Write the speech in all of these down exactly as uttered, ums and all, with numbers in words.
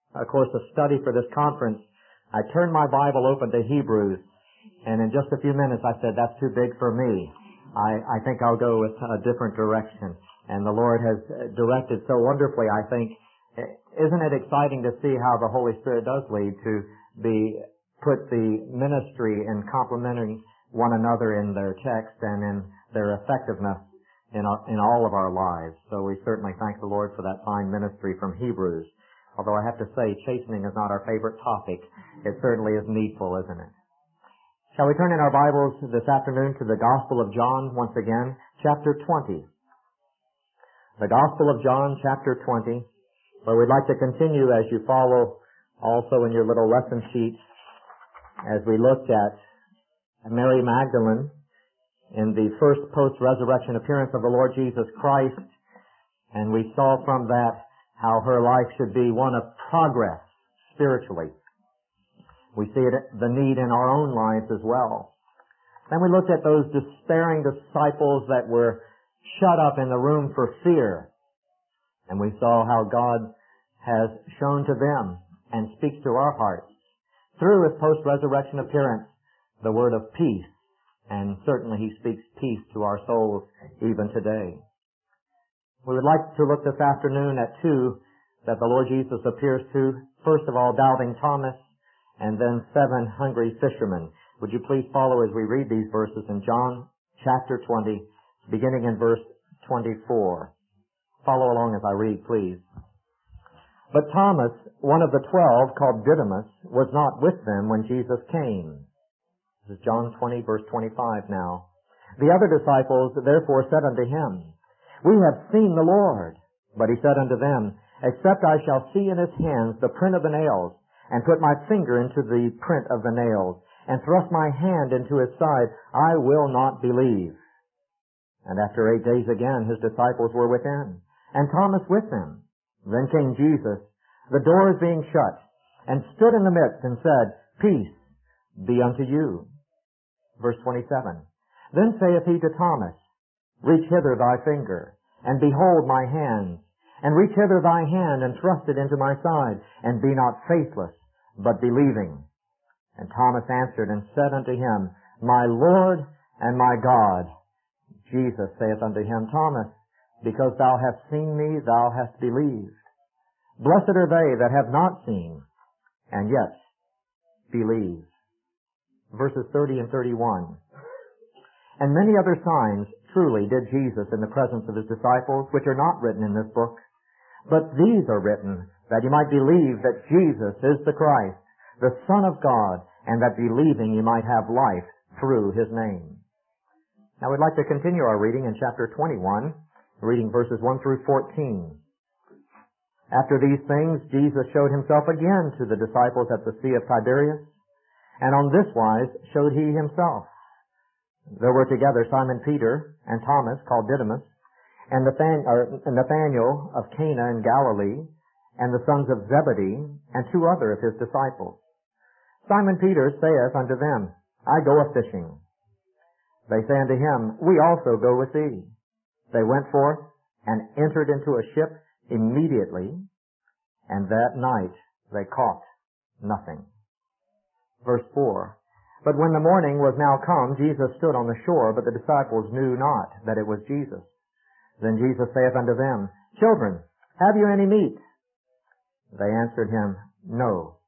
of course, a study for this conference, I turned my Bible open to Hebrews, and in just a few minutes I said, that's too big for me. I, I think I'll go with a different direction. And the Lord has directed so wonderfully, I think. Isn't it exciting to see how the Holy Spirit does lead to be put the ministry in complementing one another in their text and in their effectiveness in, our, in all of our lives. So we certainly thank the Lord for that fine ministry from Hebrews. Although I have to say, chastening is not our favorite topic. It certainly is needful, isn't it? Shall we turn in our Bibles this afternoon to the Gospel of John once again, chapter twenty. The Gospel of John, chapter twenty, where we'd like to continue as you follow also in your little lesson sheets as we looked at Mary Magdalene in the first post-resurrection appearance of the Lord Jesus Christ, and we saw from that how her life should be one of progress spiritually. We see it, the need in our own lives as well. Then we looked at those despairing disciples that were shut up in the room for fear, and we saw how God has shown to them and speaks to our hearts through His post-resurrection appearance the word of peace, and certainly He speaks peace to our souls even today. We would like to look this afternoon at two that the Lord Jesus appears to. First of all, doubting Thomas, and then seven hungry fishermen. Would you please follow as we read these verses in John chapter twenty, beginning in verse twenty-four. Follow along as I read, please. But Thomas, one of the twelve, called Didymus, was not with them when Jesus came. This is John twenty, verse twenty-five now. The other disciples therefore said unto him, We have seen the Lord. But he said unto them, Except I shall see in his hands the print of the nails, and put my finger into the print of the nails, and thrust my hand into his side, I will not believe. And after eight days again his disciples were within, and Thomas with them. Then came Jesus, the doors being shut, and stood in the midst, and said, Peace be unto you. Verse twenty-seven. Then saith he to Thomas, Reach hither thy finger, and behold my hands, and reach hither thy hand, and thrust it into my side, and be not faithless, but believing. And Thomas answered and said unto him, My Lord and my God. Jesus saith unto him, Thomas, because thou hast seen me, thou hast believed. Blessed are they that have not seen, and yet believe. Verses thirty and thirty-one. And many other signs truly did Jesus in the presence of his disciples, which are not written in this book. But these are written, that you might believe that Jesus is the Christ, the Son of God, and that believing you might have life through his name. Now we'd like to continue our reading in chapter twenty-one, reading verses one through fourteen. After these things, Jesus showed himself again to the disciples at the Sea of Tiberias, and on this wise showed he himself. There were together Simon Peter and Thomas, called Didymus, and Nathanael of Cana in Galilee, and the sons of Zebedee, and two other of his disciples. Simon Peter saith unto them, I go a-fishing. They say unto him, We also go with thee. They went forth, and entered into a ship immediately, and that night they caught nothing. Verse four. But when the morning was now come, Jesus stood on the shore, but the disciples knew not that it was Jesus. Then Jesus saith unto them, Children, have you any meat? They answered him, No.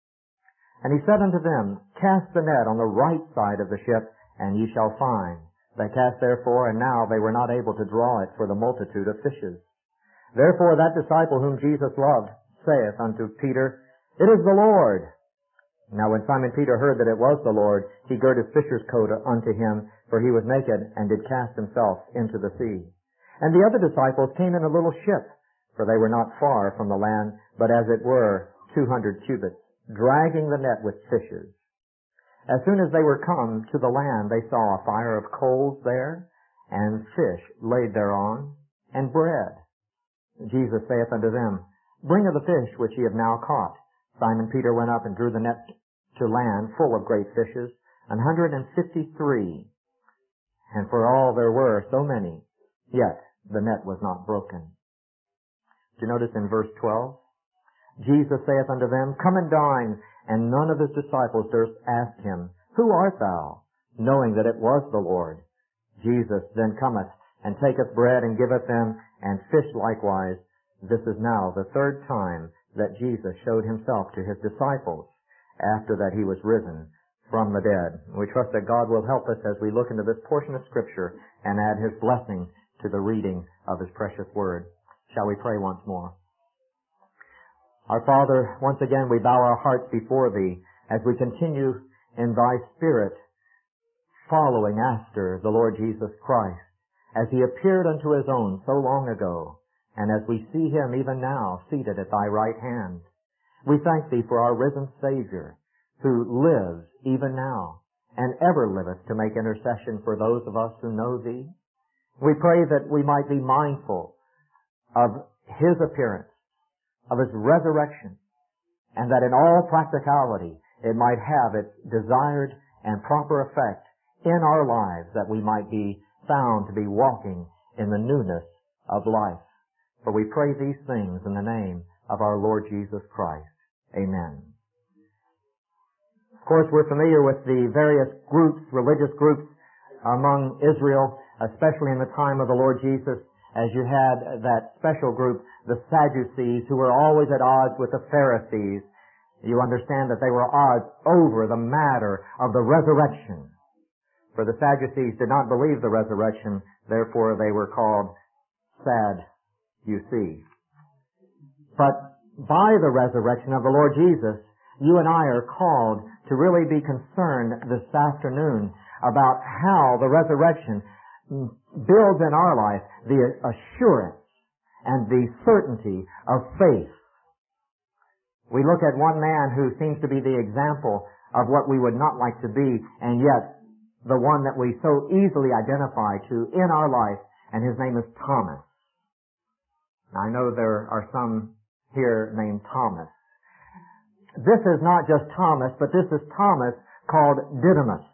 And he said unto them, Cast the net on the right side of the ship, and ye shall find. They cast therefore, and now they were not able to draw it for the multitude of fishes. Therefore that disciple whom Jesus loved saith unto Peter, It is the Lord. Now when Simon Peter heard that it was the Lord, he girt his fisher's coat unto him, for he was naked, and did cast himself into the sea. And the other disciples came in a little ship, for they were not far from the land, but as it were two hundred cubits, dragging the net with fishes. As soon as they were come to the land, they saw a fire of coals there, and fish laid thereon, and bread. Jesus saith unto them, Bring of the fish which ye have now caught. Simon Peter went up and drew the net to land full of great fishes, an hundred and fifty-three. And for all there were so many, yet the net was not broken. Do you notice in verse twelve? Jesus saith unto them, Come and dine. And none of his disciples durst ask him, Who art thou? Knowing that it was the Lord. Jesus then cometh, and taketh bread, and giveth them, and fish likewise. This is now the third time that Jesus showed himself to his disciples, after that he was risen from the dead. We trust that God will help us as we look into this portion of Scripture, and add his blessing to the reading of his precious word. Shall we pray once more? Our Father, once again we bow our hearts before Thee as we continue in Thy Spirit following after the Lord Jesus Christ as He appeared unto His own so long ago, and as we see Him even now seated at Thy right hand. We thank Thee for our risen Savior who lives even now and ever liveth to make intercession for those of us who know Thee. We pray that we might be mindful of His appearance, of His resurrection, and that in all practicality it might have its desired and proper effect in our lives, that we might be found to be walking in the newness of life. For we pray these things in the name of our Lord Jesus Christ. Amen. Of course, we're familiar with the various groups, religious groups among Israel, especially in the time of the Lord Jesus, as you had that special group, the Sadducees, who were always at odds with the Pharisees. You understand that they were at odds over the matter of the resurrection. For the Sadducees did not believe the resurrection, therefore they were called sad, you see. But by the resurrection of the Lord Jesus, you and I are called to really be concerned this afternoon about how the resurrection builds in our life the assurance and the certainty of faith. We look at one man who seems to be the example of what we would not like to be, and yet the one that we so easily identify to in our life, and his name is Thomas. I know there are some here named Thomas. This is not just Thomas, but this is Thomas called Didymus.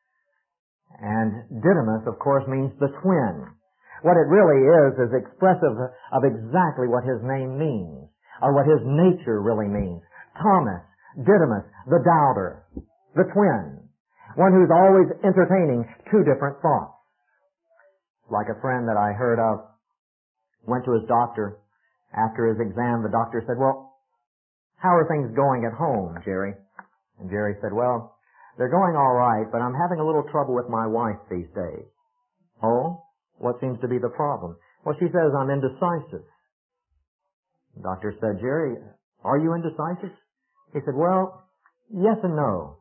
And Didymus, of course, means the twin. What it really is is expressive of exactly what his name means, or what his nature really means. Thomas, Didymus, the doubter, the twin, one who's always entertaining two different thoughts. Like a friend that I heard of went to his doctor. After his exam, the doctor said, Well, how are things going at home, Jerry? And Jerry said, Well, they're going all right, but I'm having a little trouble with my wife these days. Oh? What seems to be the problem? Well, she says I'm indecisive. The doctor said, Jerry, are you indecisive? He said, well, yes and no.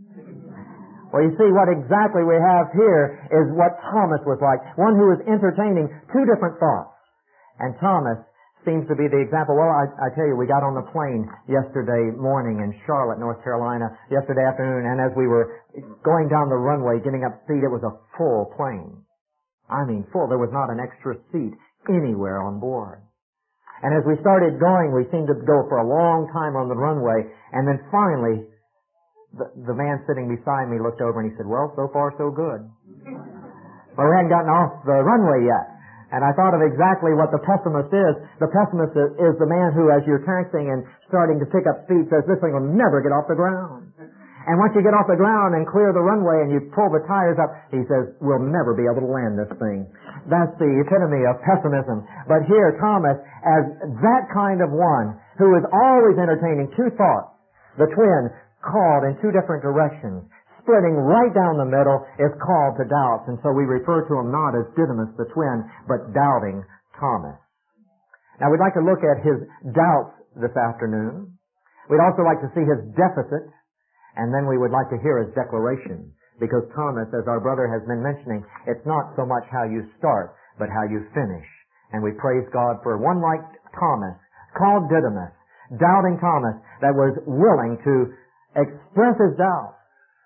Well, you see, what exactly we have here is what Thomas was like, one who was entertaining two different thoughts. And Thomas seems to be the example. Well, I, I tell you, we got on the plane yesterday morning in Charlotte, North Carolina, yesterday afternoon, and as we were going down the runway, getting up speed, it was a full plane. I mean full. There was not an extra seat anywhere on board. And as we started going, we seemed to go for a long time on the runway, and then finally, the, the man sitting beside me looked over and he said, well, so far so good. Well, we hadn't gotten off the runway yet. And I thought of exactly what the pessimist is. The pessimist is the man who, as you're taxiing and starting to pick up speed, says, this thing will never get off the ground. And once you get off the ground and clear the runway and you pull the tires up, he says, we'll never be able to land this thing. That's the epitome of pessimism. But here, Thomas, as that kind of one who is always entertaining two thoughts, the twin, called in two different directions, splitting right down the middle, is called to doubts. And so we refer to him not as Didymus, the twin, but doubting Thomas. Now we'd like to look at his doubts this afternoon. We'd also like to see his deficit. And then we would like to hear his declaration. Because Thomas, as our brother has been mentioning, it's not so much how you start, but how you finish. And we praise God for one like Thomas, called Didymus, doubting Thomas, that was willing to express his doubt,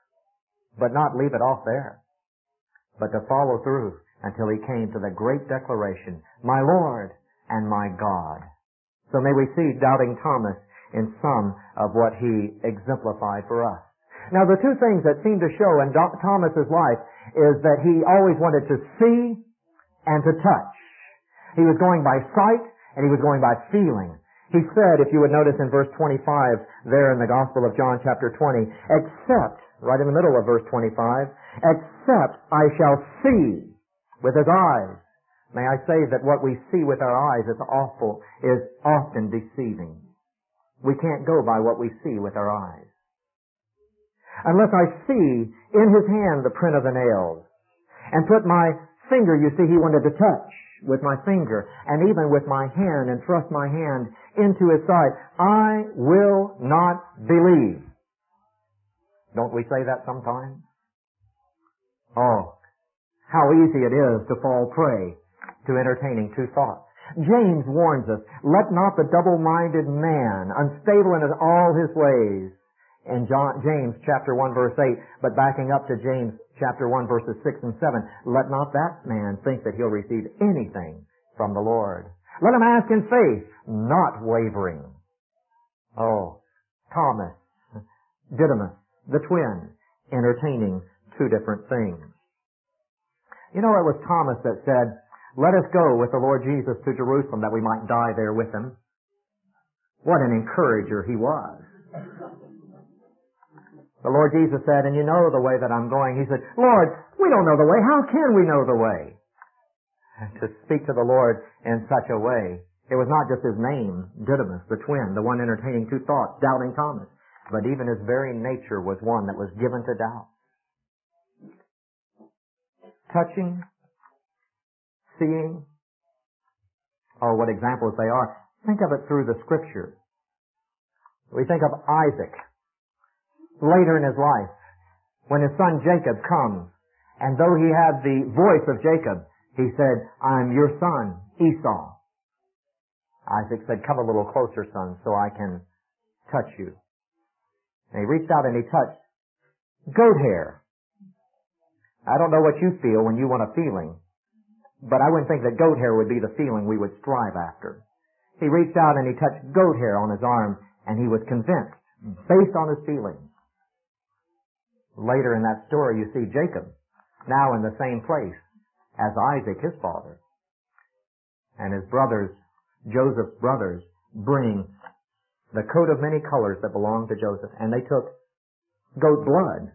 but not leave it off there, but to follow through until he came to the great declaration, my Lord and my God. So may we see doubting Thomas in some of what he exemplified for us. Now, the two things that seem to show in Thomas's life is that he always wanted to see and to touch. He was going by sight and he was going by feeling. He said, if you would notice in verse twenty-five, there in the Gospel of John chapter twenty, except, right in the middle of verse twenty-five, except I shall see with his eyes. May I say that what we see with our eyes is awful, is often deceiving. We can't go by what we see with our eyes. Unless I see in his hand the print of the nails, and put my finger, you see, he wanted to touch with my finger, and even with my hand, and thrust my hand into his side, I will not believe. Don't we say that sometimes? Oh, how easy it is to fall prey to entertaining two thoughts. James warns us, let not the double-minded man, unstable in all his ways, in John, James chapter one verse eight, but backing up to James chapter one verses six and seven, let not that man think that he'll receive anything from the Lord. Let him ask in faith, not wavering. Oh, Thomas, Didymus, the twin, entertaining two different things. You know, it was Thomas that said, let us go with the Lord Jesus to Jerusalem that we might die there with him. What an encourager he was. The Lord Jesus said, and you know the way that I'm going. He said, Lord, we don't know the way. How can we know the way? And to speak to the Lord in such a way, it was not just his name, Didymus, the twin, the one entertaining two thoughts, doubting Thomas, but even his very nature was one that was given to doubt. Touching, seeing, oh, what examples they are. Think of it through the Scriptures. We think of Isaac. Later in his life, when his son Jacob comes, and though he had the voice of Jacob, he said, I'm your son, Esau. Isaac said, come a little closer, son, so I can touch you. And he reached out and he touched goat hair. I don't know what you feel when you want a feeling, but I wouldn't think that goat hair would be the feeling we would strive after. He reached out and he touched goat hair on his arm, and he was convinced, based on his feelings. Later in that story, you see Jacob, now in the same place as Isaac, his father. And his brothers, Joseph's brothers, bring the coat of many colors that belonged to Joseph. And they took goat blood,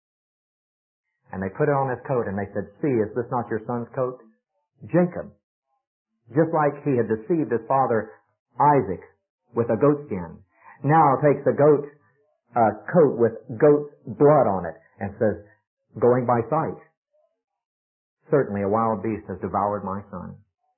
and they put it on his coat, and they said, see, is this not your son's coat? Jacob, just like he had deceived his father Isaac with a goat skin, now takes a goat uh, coat with goat blood on it and says, going by sight, certainly a wild beast has devoured my son.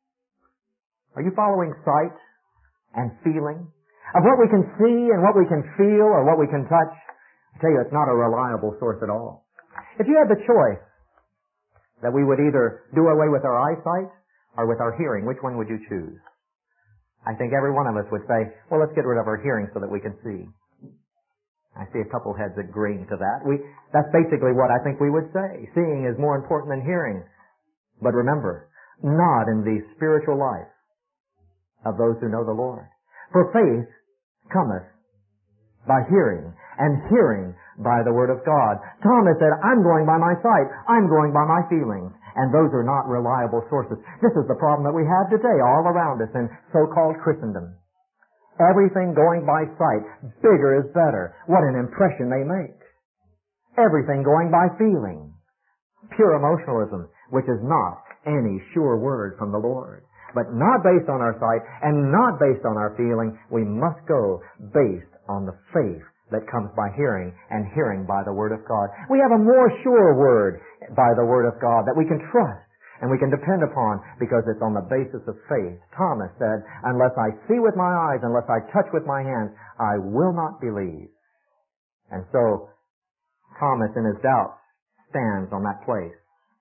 Are you following sight and feeling? Of what we can see and what we can feel or what we can touch? I tell you, it's not a reliable source at all. If you had the choice that we would either do away with our eyesight or with our hearing, which one would you choose? I think every one of us would say, well, let's get rid of our hearing so that we can see. I see a couple heads agreeing to that. We, that's basically what I think we would say. Seeing is more important than hearing. But remember, not in the spiritual life of those who know the Lord. For faith cometh by hearing, and hearing by the Word of God. Thomas said, I'm going by my sight. I'm going by my feelings. And those are not reliable sources. This is the problem that we have today all around us in so-called Christendom. Everything going by sight. Bigger is better. What an impression they make. Everything going by feeling. Pure emotionalism, which is not any sure word from the Lord. But not based on our sight and not based on our feeling. We must go based on the faith that comes by hearing, and hearing by the Word of God. We have a more sure word by the Word of God that we can trust and we can depend upon because it's on the basis of faith. Thomas said, unless I see with my eyes, unless I touch with my hands, I will not believe. And so, Thomas in his doubt stands on that place.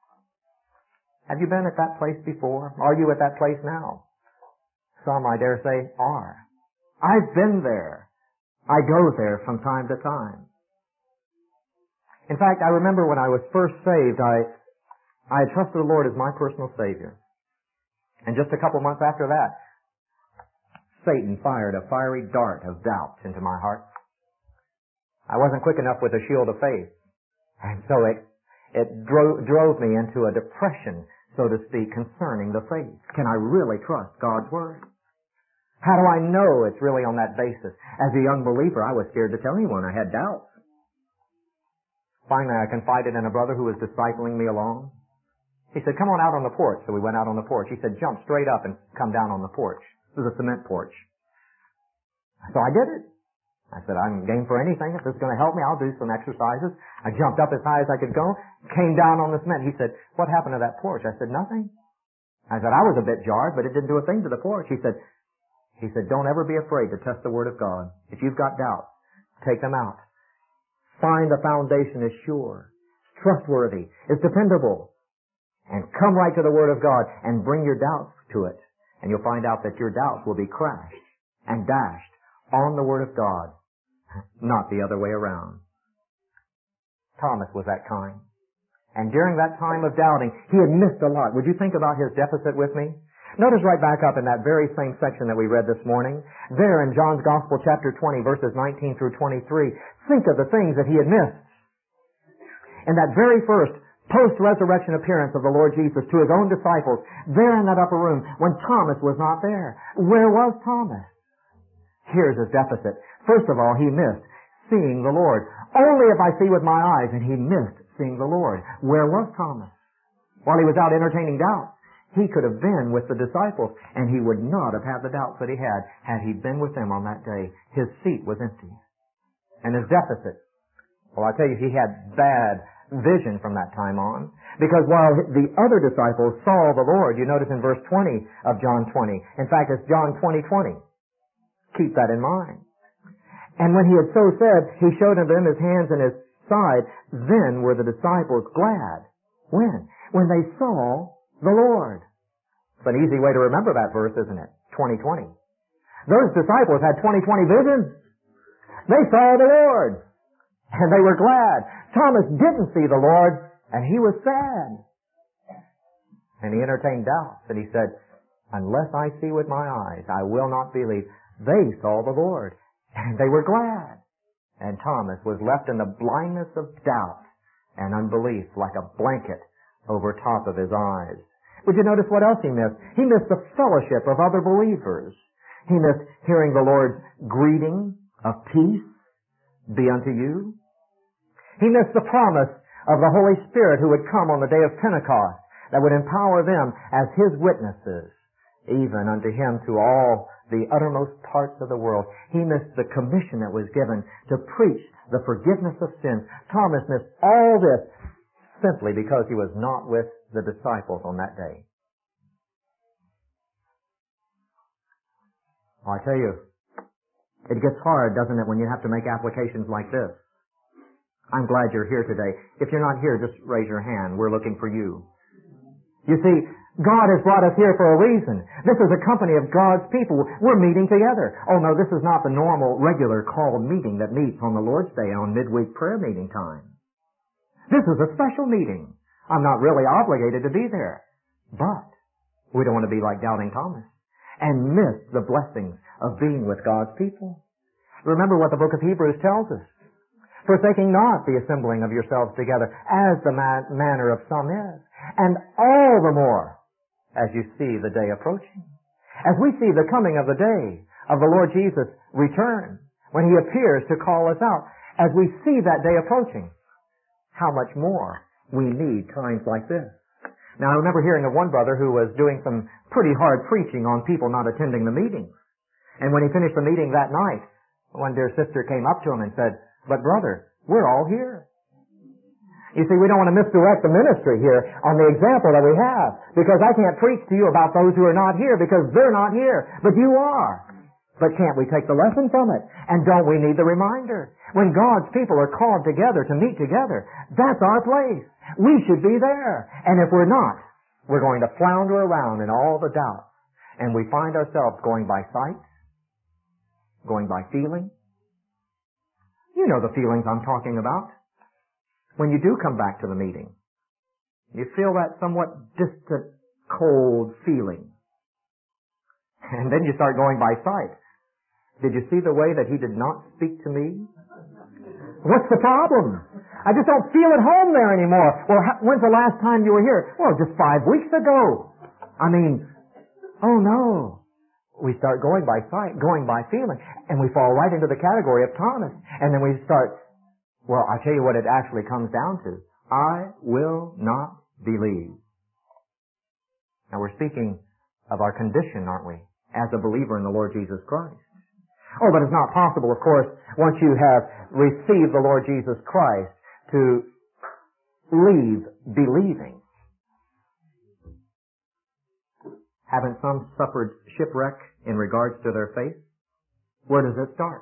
Have you been at that place before? Are you at that place now? Some, I dare say, are. I've been there. I go there from time to time. In fact, I remember when I was first saved, I, I had trusted the Lord as my personal Savior. And just a couple months after that, Satan fired a fiery dart of doubt into my heart. I wasn't quick enough with the shield of faith. And so it, it drove, drove me into a depression, so to speak, concerning the faith. Can I really trust God's Word? How do I know it's really on that basis? As a young believer, I was scared to tell anyone. I had doubts. Finally, I confided in a brother who was discipling me along. He said, come on out on the porch. So we went out on the porch. He said, jump straight up and come down on the porch. It was a cement porch. So I did it. I said, I'm game for anything. If this is going to help me, I'll do some exercises. I jumped up as high as I could go, came down on the cement. He said, what happened to that porch? I said, nothing. I said, I was a bit jarred, but it didn't do a thing to the porch. He said, he said, don't ever be afraid to test the Word of God. If you've got doubts, take them out. Find the foundation is sure, trustworthy, is dependable. And come right to the Word of God and bring your doubts to it. And you'll find out that your doubts will be crashed and dashed on the Word of God, not the other way around. Thomas was that kind. And during that time of doubting, he had missed a lot. Would you think about his deficit with me? Notice right back up in that very same section that we read this morning, there in John's Gospel, chapter twenty, verses nineteen through twenty-three, think of the things that he had missed. In that very first post-resurrection appearance of the Lord Jesus to his own disciples, there in that upper room, when Thomas was not there. Where was Thomas? Here's his deficit. First of all, he missed seeing the Lord. Only if I see with my eyes, and he missed seeing the Lord. Where was Thomas? While he was out entertaining doubts, he could have been with the disciples, and he would not have had the doubts that he had had he been with them on that day. His seat was empty. And his deficit, well, I tell you, he had bad vision from that time on. Because while the other disciples saw the Lord, you notice in verse twenty of John twenty. In fact, it's John twenty twenty. Keep that in mind. And when he had so said, he showed unto them his hands and his side. Then were the disciples glad. When? When they saw the Lord. It's an easy way to remember that verse, isn't it? twenty twenty. Those disciples had twenty twenty vision. They saw the Lord. And they were glad. Thomas didn't see the Lord, and he was sad. And he entertained doubts, and he said, unless I see with my eyes, I will not believe. They saw the Lord, and they were glad. And Thomas was left in the blindness of doubt and unbelief like a blanket over top of his eyes. Would you notice what else he missed? He missed the fellowship of other believers. He missed hearing the Lord's greeting of peace be unto you. He missed the promise of the Holy Spirit who would come on the day of Pentecost that would empower them as His witnesses, even unto Him to all the uttermost parts of the world. He missed the commission that was given to preach the forgiveness of sins. Thomas missed all this simply because he was not with the disciples on that day. Well, I tell you, it gets hard, doesn't it, when you have to make applications like this. I'm glad you're here today. If you're not here, just raise your hand. We're looking for you. You see, God has brought us here for a reason. This is a company of God's people. We're meeting together. Oh no, this is not the normal, regular called meeting that meets on the Lord's Day on midweek prayer meeting time. This is a special meeting. I'm not really obligated to be there. But we don't want to be like doubting Thomas and miss the blessings of being with God's people. Remember what the book of Hebrews tells us. Forsaking not the assembling of yourselves together, as the man- manner of some is, and all the more as you see the day approaching. As we see the coming of the day of the Lord Jesus return, when He appears to call us out, as we see that day approaching, how much more we need times like this. Now, I remember hearing of one brother who was doing some pretty hard preaching on people not attending the meetings. And when he finished the meeting that night, one dear sister came up to him and said, but brother, we're all here. You see, we don't want to misdirect the ministry here on the example that we have, because I can't preach to you about those who are not here because they're not here, but you are. But can't we take the lesson from it? And don't we need the reminder? When God's people are called together to meet together, that's our place. We should be there. And if we're not, we're going to flounder around in all the doubts. And we find ourselves going by sight, going by feeling. You know the feelings I'm talking about. When you do come back to the meeting, you feel that somewhat distant, cold feeling. And then you start going by sight. Did you see the way that he did not speak to me? What's the problem? I just don't feel at home there anymore. Well, when's the last time you were here? Well, just five weeks ago. I mean, oh no. we start going by sight, going by feeling, and we fall right into the category of Thomas. And then we start, well, I'll tell you what it actually comes down to. I will not believe. Now we're speaking of our condition, aren't we, as a believer in the Lord Jesus Christ. Oh, but it's not possible, of course, once you have received the Lord Jesus Christ, to leave believing. Haven't some suffered shipwreck in regards to their faith? Where does it start?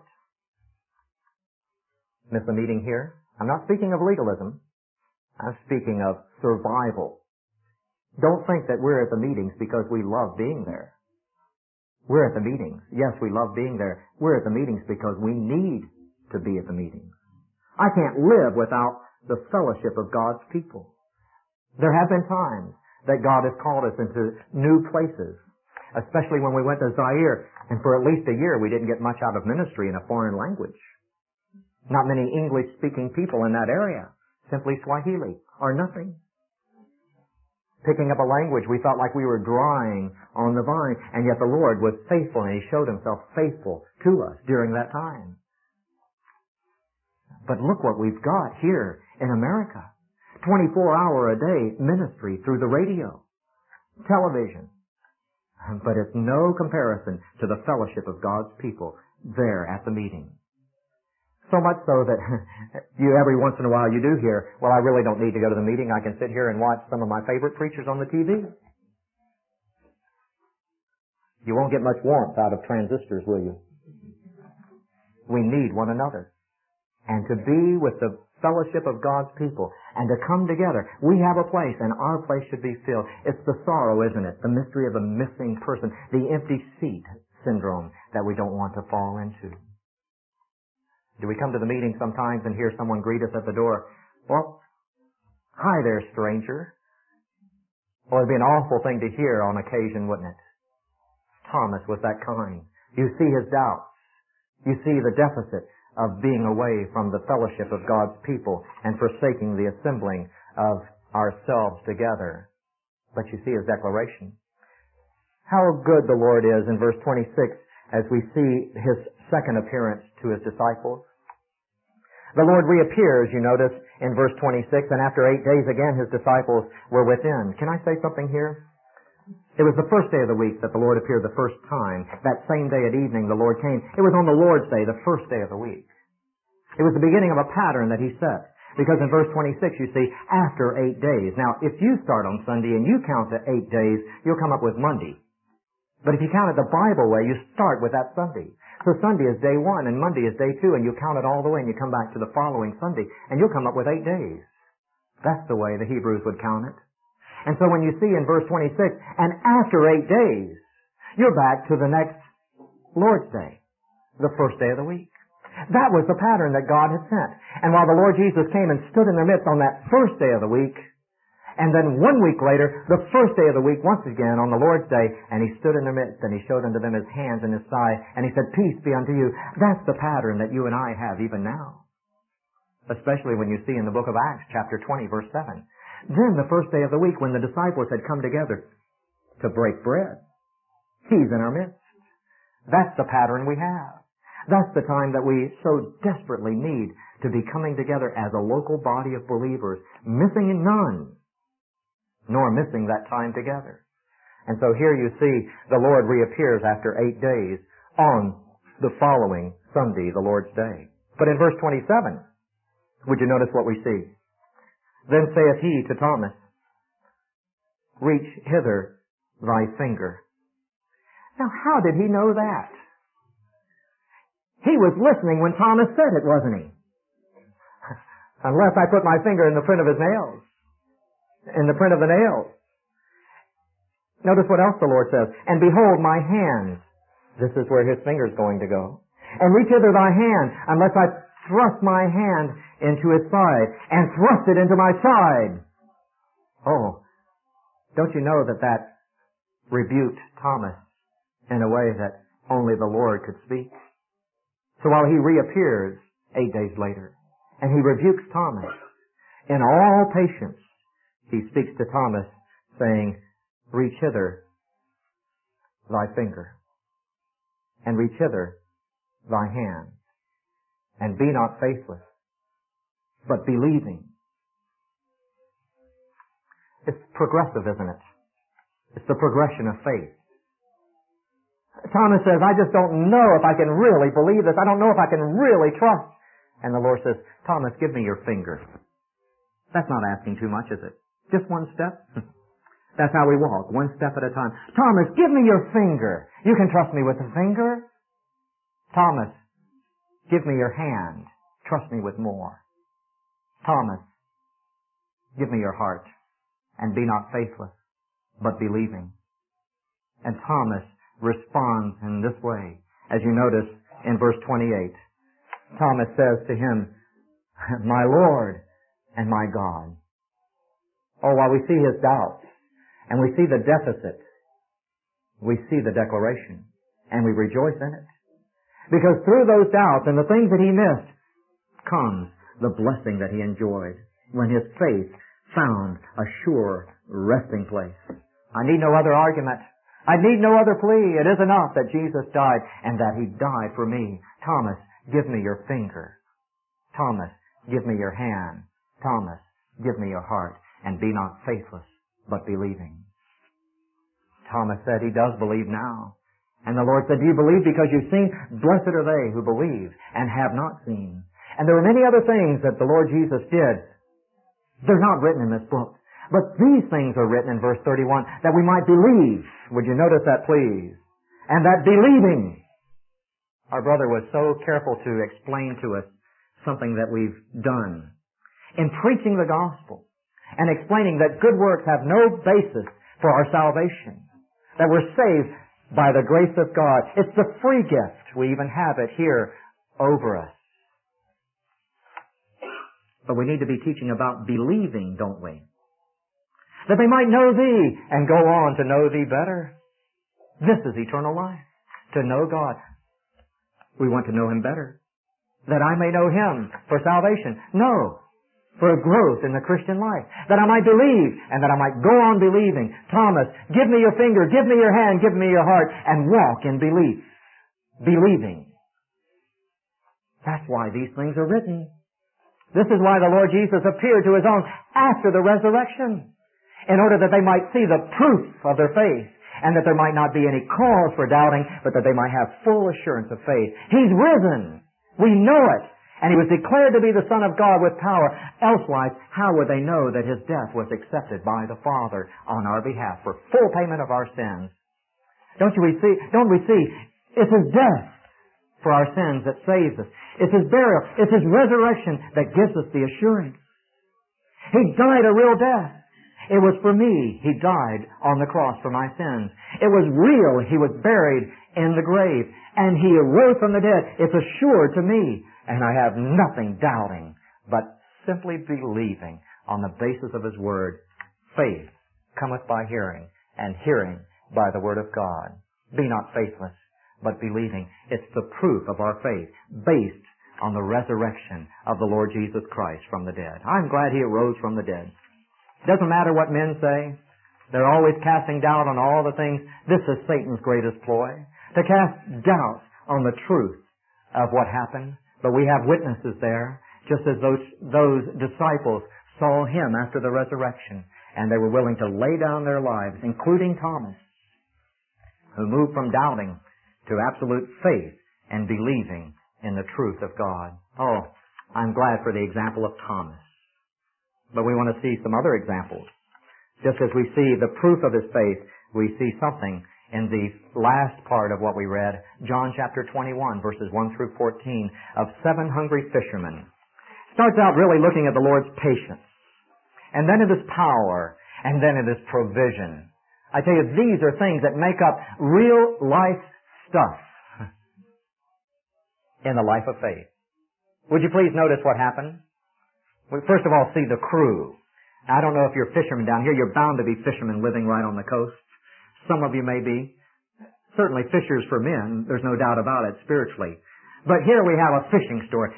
Miss a meeting here? I'm not speaking of legalism. I'm speaking of survival. Don't think that we're at the meetings because we love being there. We're at the meetings. Yes, we love being there. We're at the meetings because we need to be at the meetings. I can't live without the fellowship of God's people. There have been times that God has called us into new places, especially when we went to Zaire, and for at least a year we didn't get much out of ministry in a foreign language. Not many English-speaking people in that area, simply Swahili or nothing. Picking up a language, we felt like we were drying on the vine, and yet the Lord was faithful, and He showed Himself faithful to us during that time. But look what we've got here in America. twenty-four hour a day ministry through the radio, television. But it's no comparison to the fellowship of God's people there at the meeting. So much so that you every once in a while you do hear, well, I really don't need to go to the meeting. I can sit here and watch some of my favorite preachers on the T V. You won't get much warmth out of transistors, will you? We need one another. And to be with the fellowship of God's people and to come together. We have a place, and our place should be filled. It's the sorrow, isn't it? The mystery of a missing person, the empty seat syndrome that we don't want to fall into. Do we come to the meeting sometimes and hear someone greet us at the door? Well, hi there, stranger. Well, it'd be an awful thing to hear on occasion, wouldn't it? Thomas was that kind. You see his doubts. You see the deficit of being away from the fellowship of God's people and forsaking the assembling of ourselves together. But you see his declaration. How good the Lord is in verse twenty-six as we see His second appearance to His disciples. The Lord reappears, you notice, in verse twenty-six, and after eight days again His disciples were within. Can I say something here? It was the first day of the week that the Lord appeared the first time. That same day at evening the Lord came. It was on the Lord's Day, the first day of the week. It was the beginning of a pattern that He set. Because in verse twenty-six you see, after eight days. Now, if you start on Sunday and you count to eight days, you'll come up with Monday. But if you count it the Bible way, you start with that Sunday. So Sunday is day one and Monday is day two, and you count it all the way and you come back to the following Sunday, and you'll come up with eight days. That's the way the Hebrews would count it. And so when you see in verse twenty-six, and after eight days, you're back to the next Lord's Day, the first day of the week. That was the pattern that God had sent. And while the Lord Jesus came and stood in their midst on that first day of the week, and then one week later, the first day of the week, once again on the Lord's Day, and He stood in their midst and He showed unto them His hands and His side, and He said, peace be unto you. That's the pattern that you and I have even now. Especially when you see in the book of Acts, chapter twenty, verse seven. Then the first day of the week when the disciples had come together to break bread, He's in our midst. That's the pattern we have. That's the time that we so desperately need to be coming together as a local body of believers, missing none, nor missing that time together. And so here you see the Lord reappears after eight days on the following Sunday, the Lord's Day. But in verse twenty-seven, would you notice what we see? Then saith He to Thomas, reach hither thy finger. Now how did He know that? He was listening when Thomas said it, wasn't He? Unless I put my finger in the print of His nails. In the print of the nails. Notice what else the Lord says. And behold my hands. This is where His finger's going to go. And reach hither thy hand, unless I thrust my hand into His side, and thrust it into my side. Oh, don't you know that that rebuked Thomas in a way that only the Lord could speak? So while He reappears eight days later, and He rebukes Thomas, in all patience, He speaks to Thomas, saying, reach hither thy finger. and reach hither thy hand, and be not faithless, but believing. It's progressive, isn't it? It's the progression of faith. Thomas says, I just don't know if I can really believe this. I don't know if I can really trust. And the Lord says, Thomas, give me your finger. That's not asking too much, is it? Just one step? That's how we walk, one step at a time. Thomas, give me your finger. You can trust me with the finger. Thomas, give me your hand. Trust me with more. Thomas, give me your heart, and be not faithless, but believing. And Thomas responds in this way. As you notice in verse twenty-eight, Thomas says to him, my Lord and my God. Oh, while we see his doubts, and we see the deficit, we see the declaration, and we rejoice in it. Because through those doubts and the things that he missed comes the blessing that he enjoyed when his faith found a sure resting place. I need no other argument. I need no other plea. It is enough that Jesus died and that he died for me. Thomas, give me your finger. Thomas, give me your hand. Thomas, give me your heart, and be not faithless, but believing. Thomas said he does believe now. And the Lord said, do you believe because you've seen? Blessed are they who believe and have not seen. And there were many other things that the Lord Jesus did. They're not written in this book. But these things are written in verse thirty-one, that we might believe. Would you notice that, please? And that believing. Our brother was so careful to explain to us something that we've done. In preaching the gospel and explaining that good works have no basis for our salvation. That we're saved by the grace of God. It's the free gift. We even have it here over us. But we need to be teaching about believing, don't we? That they might know Thee and go on to know Thee better. This is eternal life. To know God. We want to know Him better. That I may know Him for salvation. No. For a growth in the Christian life. That I might believe and that I might go on believing. Thomas, give me your finger, give me your hand, give me your heart, and walk in belief. Believing. That's why these things are written. This is why the Lord Jesus appeared to His own after the resurrection, in order that they might see the proof of their faith, and that there might not be any cause for doubting, but that they might have full assurance of faith. He's risen. We know it. And He was declared to be the Son of God with power. Elsewise, how would they know that His death was accepted by the Father on our behalf for full payment of our sins? Don't you we see? Don't we see? It's His death for our sins that saves us. It's His burial. It's His resurrection that gives us the assurance. He died a real death. It was for me. He died on the cross for my sins. It was real. He was buried in the grave. And He arose from the dead. It's assured to me. And I have nothing doubting, but simply believing on the basis of His Word. Faith cometh by hearing, and hearing by the Word of God. Be not faithless, but believing. It's the proof of our faith, based on the resurrection of the Lord Jesus Christ from the dead. I'm glad He arose from the dead. It doesn't matter what men say. They're always casting doubt on all the things. This is Satan's greatest ploy, to cast doubt on the truth of what happened. But we have witnesses there, just as those, those disciples saw Him after the resurrection, and they were willing to lay down their lives, including Thomas, who moved from doubting to absolute faith and believing in the truth of God. Oh, I'm glad for the example of Thomas. But we want to see some other examples. Just as we see the proof of his faith, we see something in the last part of what we read, John chapter twenty-one, verses one through fourteen, of seven hungry fishermen. Starts out really looking at the Lord's patience, and then at His power, and then at His provision. I tell you, these are things that make up real life stuff in the life of faith. Would you please notice what happened? We first of all see the crew. I don't know if you're fishermen down here. You're bound to be fishermen living right on the coast. Some of you may be. Certainly fishers for men. There's no doubt about it spiritually. But here we have a fishing story.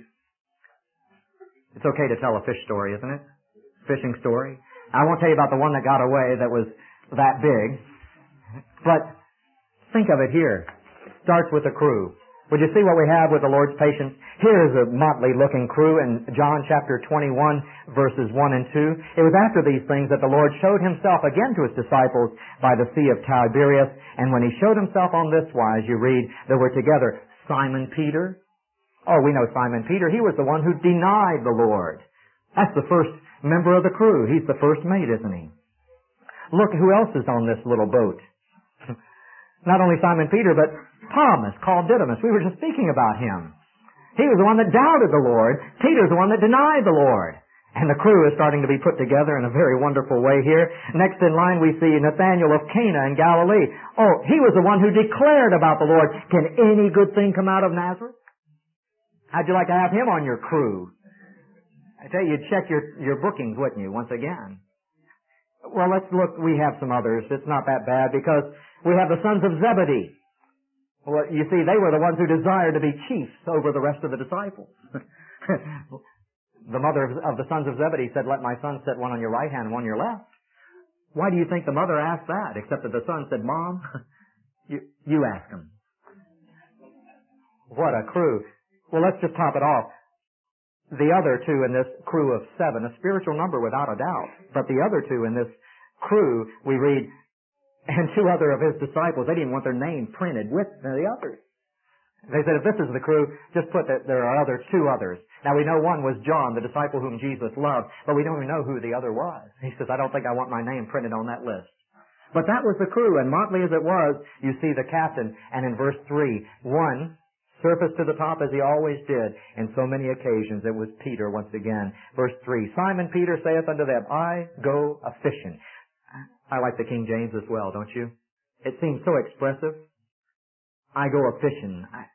It's okay to tell a fish story, isn't it? Fishing story. I won't tell you about the one that got away that was that big. But think of it here. starts with the crew. Would you see what we have with the Lord's patience? Here is a motley-looking crew in John chapter twenty-one, verses one and two. It was after these things that the Lord showed himself again to his disciples by the Sea of Tiberias. And when he showed himself on this wise, you read, there were together Simon Peter. Oh, we know Simon Peter. He was the one who denied the Lord. That's the first member of the crew. He's the first mate, isn't he? Look who else is on this little boat. Not only Simon Peter, but Thomas, called Didymus. We were just speaking about him. He was the one that doubted the Lord. Peter's the one that denied the Lord. And the crew is starting to be put together in a very wonderful way here. Next in line we see Nathanael of Cana in Galilee. Oh, he was the one who declared about the Lord. Can any good thing come out of Nazareth? How'd you like to have him on your crew? I tell you, you'd check your, your bookings, wouldn't you, once again? Well, let's look. We have some others. It's not that bad because we have the sons of Zebedee. Well, you see, they were the ones who desired to be chiefs over the rest of the disciples. The mother of the sons of Zebedee said, let my son sit one on your right hand and one on your left. Why do you think the mother asked that? Except that the son said, Mom, you, you ask him. What a crew. Well, let's just top it off. The other two in this crew of seven, a spiritual number without a doubt, but the other two in this crew, we read, and two other of his disciples, they didn't want their name printed with the others. They said, if this is the crew, just put that there are other two others. Now we know one was John, the disciple whom Jesus loved, but we don't even know who the other was. He says, I don't think I want my name printed on that list. But that was the crew, and motley as it was, you see the captain, and in verse three, one, surfaced to the top as he always did. In so many occasions, it was Peter once again. Verse three, Simon Peter saith unto them, I go a-fishing. I like the King James as well, don't you? It seems so expressive. I go a-fishing. I,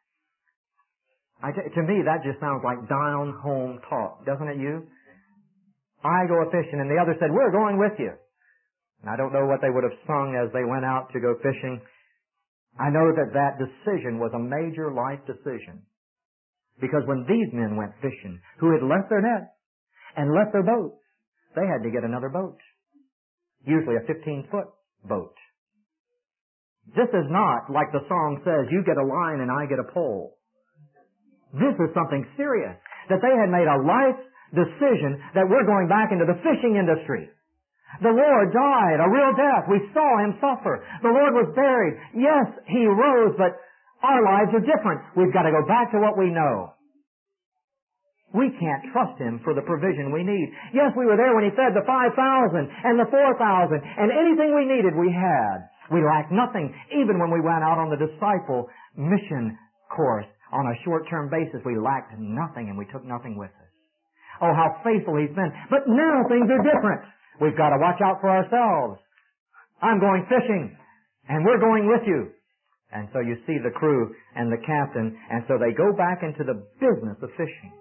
I, to me, that just sounds like down-home talk, doesn't it, you? I go a-fishing. And the other said, we're going with you. And I don't know what they would have sung as they went out to go fishing. I know that that decision was a major life decision. Because when these men went fishing, who had left their nets and left their boats, they had to get another boat. Usually a fifteen-foot boat. This is not, like the song says, you get a line and I get a pole. This is something serious. That they had made a life decision that we're going back into the fishing industry. The Lord died a real death. We saw him suffer. The Lord was buried. Yes, he rose, but our lives are different. We've got to go back to what we know. We can't trust him for the provision we need. Yes, we were there when he fed the five thousand and the four thousand, and anything we needed we had. We lacked nothing. Even when we went out on the disciple mission course on a short-term basis, we lacked nothing and we took nothing with us. Oh, how faithful he's been. But now things are different. We've got to watch out for ourselves. I'm going fishing, and we're going with you. And so you see the crew and the captain, and so they go back into the business of fishing.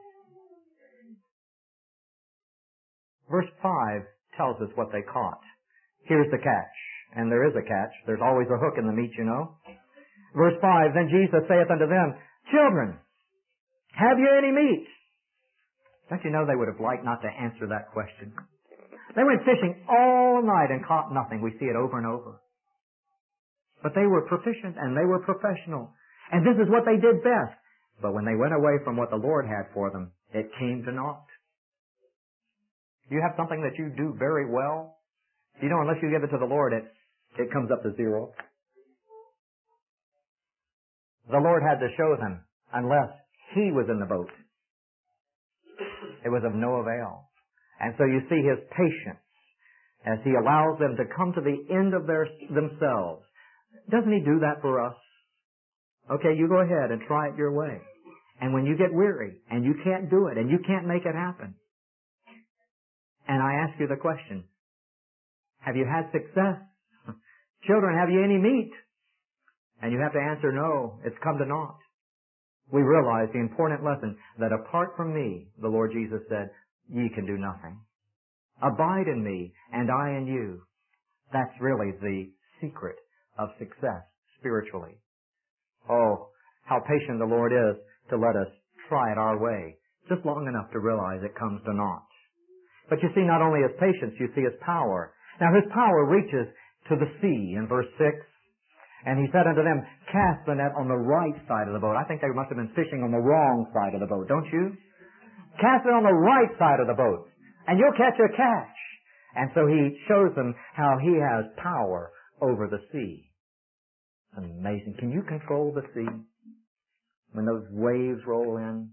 Verse five tells us what they caught. Here's the catch. And there is a catch. There's always a hook in the meat, you know. Verse five, Then Jesus saith unto them, Children, have you any meat? Don't you know they would have liked not to answer that question? They went fishing all night and caught nothing. We see it over and over. But they were proficient and they were professional. And this is what they did best. But when they went away from what the Lord had for them, it came to naught. Do you have something that you do very well? You know, unless you give it to the Lord, it, it comes up to zero. The Lord had to show them, unless he was in the boat, it was of no avail. And so you see his patience as he allows them to come to the end of their themselves. Doesn't he do that for us? Okay, you go ahead and try it your way. And when you get weary and you can't do it and you can't make it happen, and I ask you the question, have you had success? Children, have you any meat? And you have to answer no, it's come to naught. We realize the important lesson that apart from me, the Lord Jesus said, ye can do nothing. Abide in me, and I in you. That's really the secret of success spiritually. Oh, how patient the Lord is to let us try it our way, just long enough to realize it comes to naught. But you see not only his patience, you see his power. Now his power reaches to the sea in verse six. And he said unto them, cast the net on the right side of the boat. I think they must have been fishing on the wrong side of the boat, don't you? Cast it on the right side of the boat, and you'll catch a catch. And so he shows them how he has power over the sea. Amazing. Can you control the sea when those waves roll in?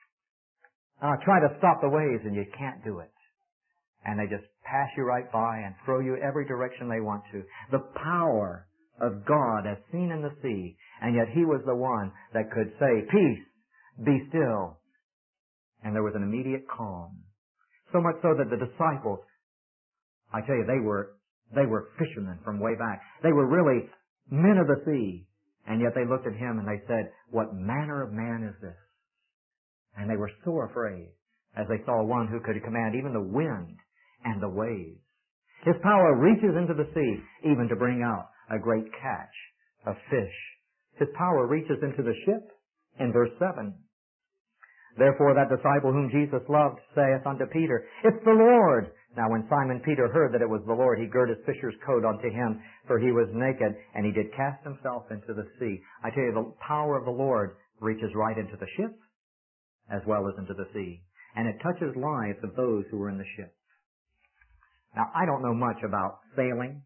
Uh, try to stop the waves and you can't do it. And they just pass you right by and throw you every direction they want to. The power of God as seen in the sea, and yet he was the one that could say, peace, be still. And there was an immediate calm. So much so that the disciples, I tell you, they were, they were fishermen from way back. They were really men of the sea. And yet they looked at him and they said, what manner of man is this? And they were sore afraid as they saw one who could command even the wind and the waves. His power reaches into the sea even to bring out a great catch of fish. His power reaches into the ship in verse seven. Therefore that disciple whom Jesus loved saith unto Peter, it's the Lord. Now when Simon Peter heard that it was the Lord, he girt his fisher's coat unto him, for he was naked, and he did cast himself into the sea. I tell you, the power of the Lord reaches right into the ship as well as into the sea. And it touches lives of those who were in the ship. Now, I don't know much about sailing.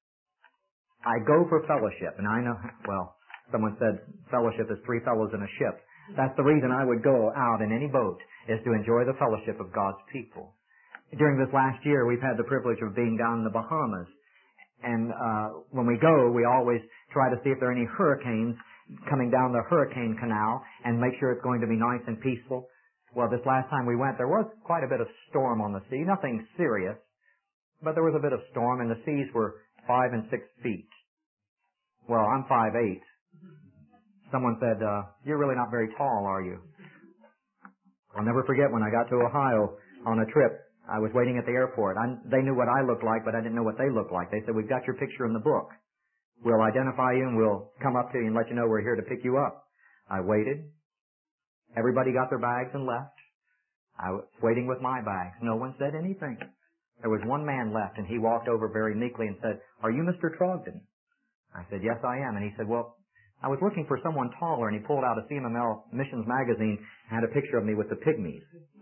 I go for fellowship, and I know, well, someone said fellowship is three fellows in a ship. That's the reason I would go out in any boat, is to enjoy the fellowship of God's people. During this last year, we've had the privilege of being down in the Bahamas. And uh when we go, we always try to see if there are any hurricanes coming down the Hurricane Canal and make sure it's going to be nice and peaceful. Well, this last time we went, there was quite a bit of storm on the sea. Nothing serious, but there was a bit of storm, and the seas were five and six feet. Well, I'm five eight. Someone said, uh, you're really not very tall, are you? I'll never forget when I got to Ohio on a trip. I was waiting at the airport. I, they knew what I looked like, but I didn't know what they looked like. They said, we've got your picture in the book. We'll identify you and we'll come up to you and let you know we're here to pick you up. I waited. Everybody got their bags and left. I was waiting with my bags. No one said anything. There was one man left, and he walked over very meekly and said, are you Mister Trogdon? I said, yes, I am. And he said, well, I was looking for someone taller, and he pulled out a C M M L Missions magazine and had a picture of me with the pygmies.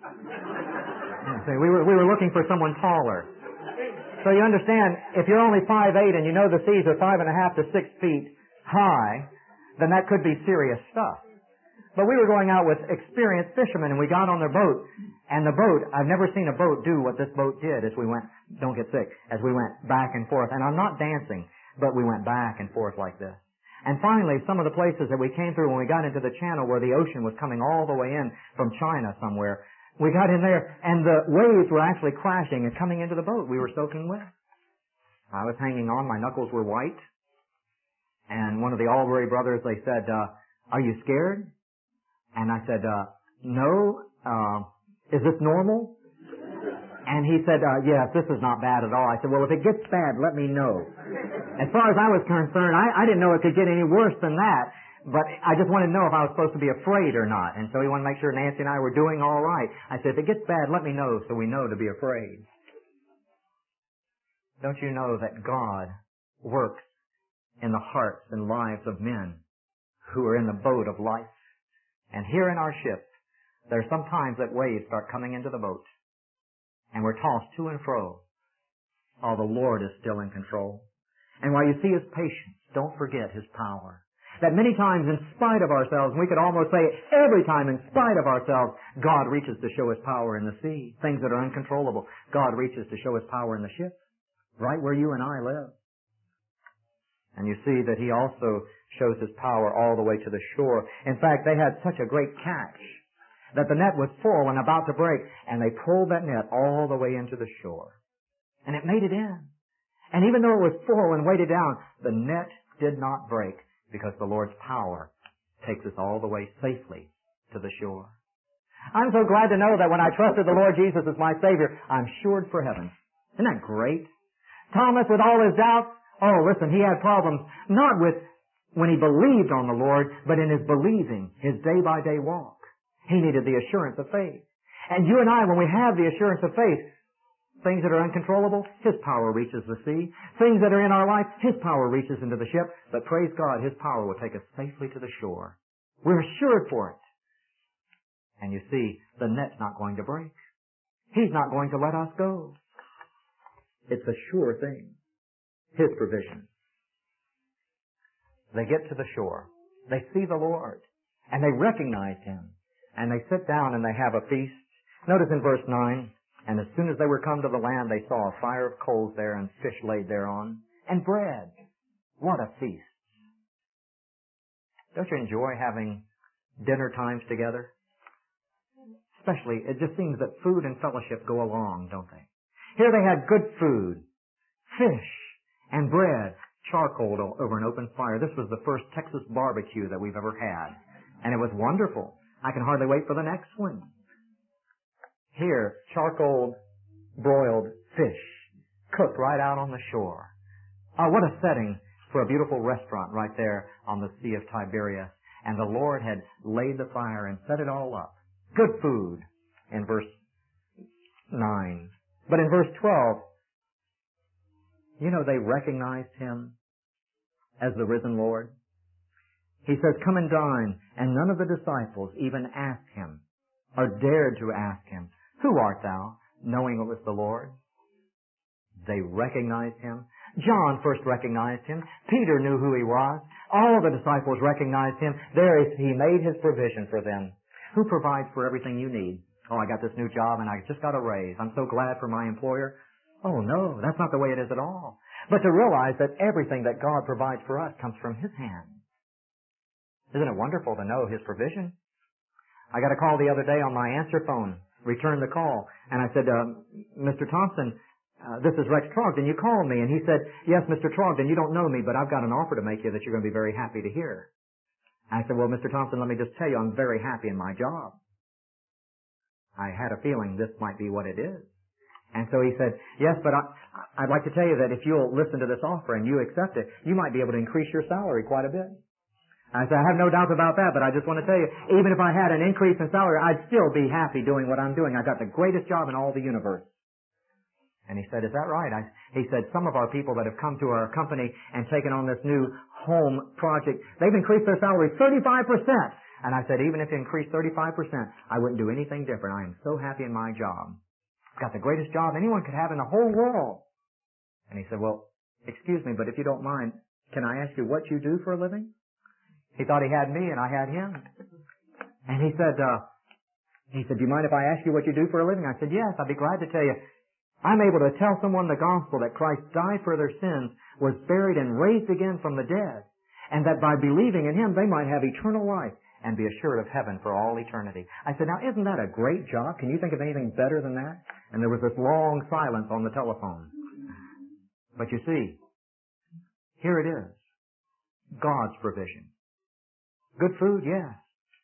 So we were, we were looking for someone taller. So you understand, if you're only five eight and you know the seas are five and a half to six feet high, then that could be serious stuff. But we were going out with experienced fishermen, and we got on their boat. And the boat, I've never seen a boat do what this boat did as we went, don't get sick, as we went back and forth. And I'm not dancing, but we went back and forth like this. And finally, some of the places that we came through when we got into the channel where the ocean was coming all the way in from China somewhere, we got in there, and the waves were actually crashing and coming into the boat. We were soaking wet. I was hanging on. My knuckles were white. And one of the Albury brothers, they said, uh, are you scared? And I said, uh, no. Uh, is this normal? And he said, uh, yes, this is not bad at all. I said, well, if it gets bad, let me know. As far as I was concerned, I, I didn't know it could get any worse than that. But I just wanted to know if I was supposed to be afraid or not. And so he wanted to make sure Nancy and I were doing all right. I said, if it gets bad, let me know so we know to be afraid. Don't you know that God works in the hearts and lives of men who are in the boat of life? And here in our ship, there are some times that waves start coming into the boat, and we're tossed to and fro. Oh, the Lord is still in control. And while you see His patience, don't forget His power. That many times, in spite of ourselves, we could almost say every time, in spite of ourselves, God reaches to show His power in the sea. Things that are uncontrollable, God reaches to show His power in the ship, right where you and I live. And you see that He also shows His power all the way to the shore. In fact, they had such a great catch that the net was full and about to break, and they pulled that net all the way into the shore. And it made it in. And even though it was full and weighted down, the net did not break, because the Lord's power takes us all the way safely to the shore. I'm so glad to know that when I trusted the Lord Jesus as my Savior, I'm assured for heaven. Isn't that great? Thomas, with all his doubts, oh, listen, he had problems not with when he believed on the Lord, but in his believing, his day-by-day walk. He needed the assurance of faith. And you and I, when we have the assurance of faith, things that are uncontrollable, His power reaches the sea. Things that are in our life, His power reaches into the ship. But praise God, His power will take us safely to the shore. We're assured for it. And you see, the net's not going to break. He's not going to let us go. It's a sure thing. His provision. They get to the shore. They see the Lord. And they recognize Him. And they sit down and they have a feast. Notice in verse nine, and as soon as they were come to the land, they saw a fire of coals there and fish laid thereon, and bread. What a feast. Don't you enjoy having dinner times together? Especially, it just seems that food and fellowship go along, don't they? Here they had good food, fish, and bread, charcoaled over an open fire. This was the first Texas barbecue that we've ever had. And it was wonderful. I can hardly wait for the next one. Here, charcoal broiled fish, cooked right out on the shore. Oh, what a setting for a beautiful restaurant right there on the Sea of Tiberias. And the Lord had laid the fire and set it all up. Good food in verse nine. But in verse twelve, you know, they recognized Him as the risen Lord. He says, come and dine. And none of the disciples even asked Him or dared to ask Him, who art thou? Knowing it was the Lord. They recognized Him. John first recognized Him. Peter knew who He was. All the disciples recognized Him. There is, He made His provision for them. Who provides for everything you need? Oh, I got this new job and I just got a raise. I'm so glad for my employer. Oh, no, that's not the way it is at all. But to realize that everything that God provides for us comes from His hand. Isn't it wonderful to know His provision? I got a call the other day on my answer phone. Returned the call. And I said, uh, Mister Thompson, uh, this is Rex Trogdon. You called me. And he said, yes, Mister Trogdon, you don't know me, but I've got an offer to make you that you're going to be very happy to hear. I said, well, Mister Thompson, let me just tell you, I'm very happy in my job. I had a feeling this might be what it is. And so he said, yes, but I, I'd like to tell you that if you'll listen to this offer and you accept it, you might be able to increase your salary quite a bit. I said, I have no doubt about that, but I just want to tell you, even if I had an increase in salary, I'd still be happy doing what I'm doing. I've got the greatest job in all the universe. And he said, is that right? I, he said, some of our people that have come to our company and taken on this new home project, they've increased their salary thirty-five percent. And I said, even if you increase thirty-five percent, I wouldn't do anything different. I am so happy in my job. I've got the greatest job anyone could have in the whole world. And he said, well, excuse me, but if you don't mind, can I ask you what you do for a living? He thought he had me and I had him. And he said, uh, he said, do you mind if I ask you what you do for a living? I said, yes, I'd be glad to tell you. I'm able to tell someone the gospel that Christ died for their sins, was buried and raised again from the dead, and that by believing in Him they might have eternal life and be assured of heaven for all eternity. I said, now isn't that a great job? Can you think of anything better than that? And there was this long silence on the telephone. But you see, here it is. God's provision. Good food, yes.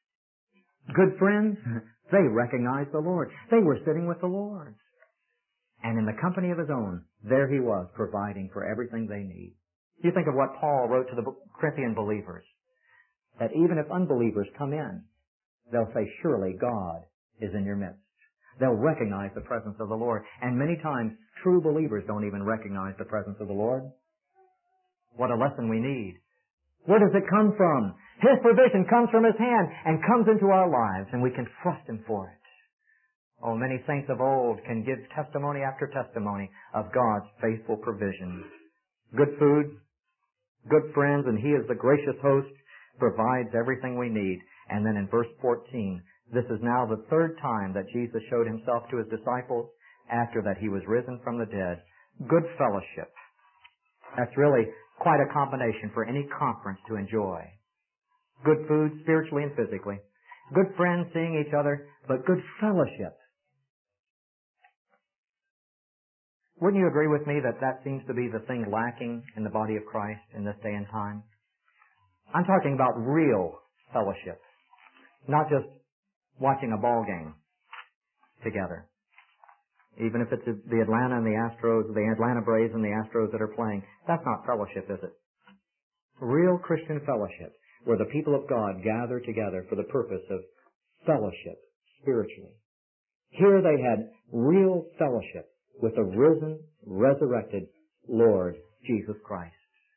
Good friends, they recognized the Lord. They were sitting with the Lord. And in the company of His own, there He was providing for everything they need. You think of what Paul wrote to the Corinthian believers. That even if unbelievers come in, they'll say, surely God is in your midst. They'll recognize the presence of the Lord. And many times, true believers don't even recognize the presence of the Lord. What a lesson we need. Where does it come from? His provision comes from His hand and comes into our lives, and we can trust Him for it. Oh, many saints of old can give testimony after testimony of God's faithful provision. Good food, good friends, and He is the gracious host, provides everything we need. And then in verse fourteen, this is now the third time that Jesus showed Himself to His disciples after that He was risen from the dead. Good fellowship. That's really quite a combination for any conference to enjoy. Good food, spiritually and physically. Good friends, seeing each other, but good fellowship. Wouldn't you agree with me that that seems to be the thing lacking in the body of Christ in this day and time? I'm talking about real fellowship, not just watching a ball game together. Even if it's the Atlanta and the Astros, the Atlanta Braves and the Astros that are playing, that's not fellowship, is it? Real Christian fellowship, where the people of God gather together for the purpose of fellowship spiritually. Here they had real fellowship. with the risen, resurrected Lord Jesus Christ.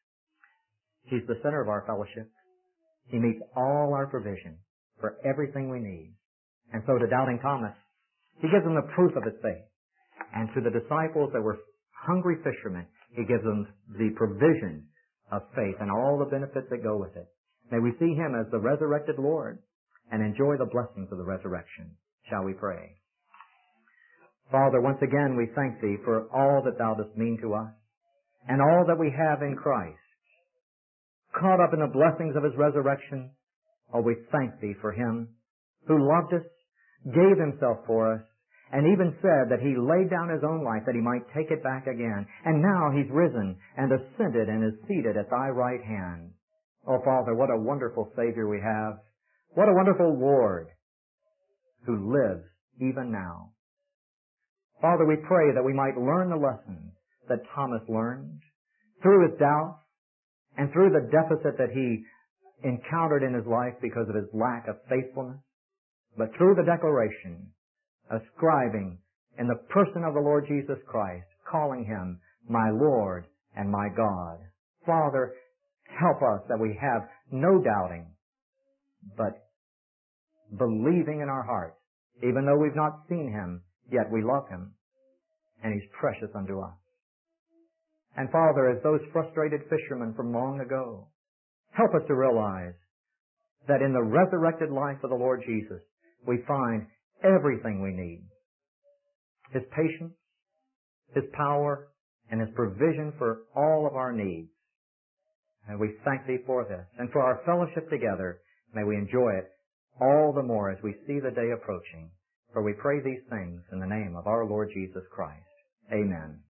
He's the center of our fellowship. He meets all our provision for everything we need. And so to doubting Thomas, he gives them the proof of his faith. And to the disciples that were hungry fishermen, he gives them the provision of faith and all the benefits that go with it. May we see him as the resurrected Lord and enjoy the blessings of the resurrection. Shall we pray? Father, once again we thank thee for all that thou dost mean to us and all that we have in Christ. Caught up in the blessings of his resurrection, oh, we thank thee for him who loved us, gave himself for us, and even said that he laid down his own life that he might take it back again. And now he's risen and ascended and is seated at thy right hand. Oh, Father, what a wonderful Savior we have. What a wonderful Lord who lives even now. Father, we pray that we might learn the lessons that Thomas learned through his doubts and through the deficit that he encountered in his life because of his lack of faithfulness, but through the declaration, ascribing in the person of the Lord Jesus Christ, calling him my Lord and my God. Father, help us that we have no doubting, but believing in our hearts, even though we've not seen him, yet we love him, and he's precious unto us. And Father, as those frustrated fishermen from long ago, help us to realize that in the resurrected life of the Lord Jesus, we find everything we need. His patience, his power, and his provision for all of our needs. And we thank thee for this. And for our fellowship together, may we enjoy it all the more as we see the day approaching. For we pray these things in the name of our Lord Jesus Christ. Amen.